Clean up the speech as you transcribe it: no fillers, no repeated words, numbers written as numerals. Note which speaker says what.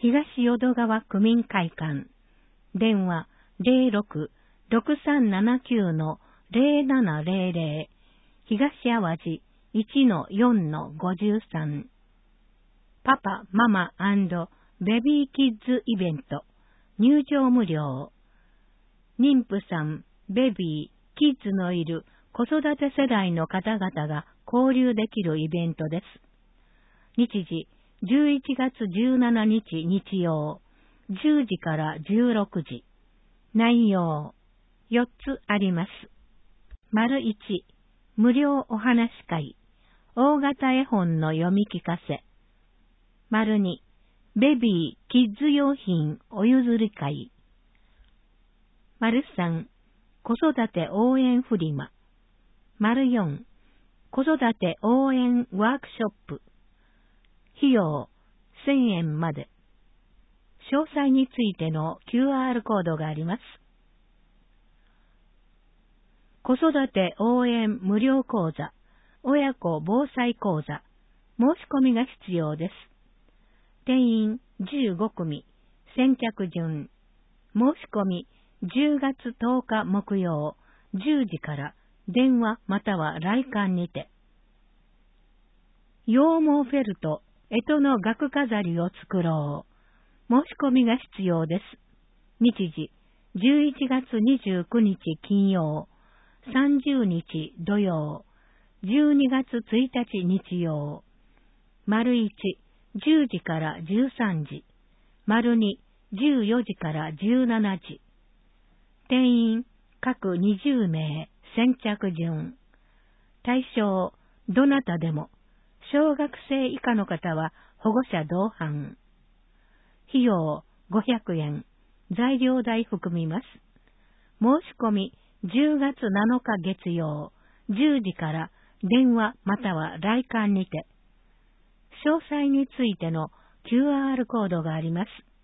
Speaker 1: 東淀川区民会館、電話06-6379-0700、東淡路 1-4-53。パパ、ママ&ベビーキッズイベント、入場無料。妊婦さん、ベビー、キッズのいる子育て世代の方々が交流できるイベントです。日時、11月17日日曜、10時から16時。内容、4つあります。丸1、無料お話会、大型絵本の読み聞かせ。丸2、ベビー・キッズ用品お譲り会。丸3、子育て応援フリマ。丸4、子育て応援ワークショップ。費用1000円まで。詳細についての QR コードがあります。子育て応援無料講座、親子防災講座、申し込みが必要です。定員15組、先着順。申し込み10月10日木曜10時から電話または来館にて。羊毛フェルト、干支の額飾りを作ろう。申し込みが必要です。日時、11月29日金曜、30日土曜、12月1日日曜。丸1、10時から13時。丸2、14時から17時。定員、各20名、先着順。対象、どなたでも。小学生以下の方は保護者同伴。費用500円。材料代含みます。申し込み10月7日月曜10時から電話または来館にて。詳細についての QR コードがあります。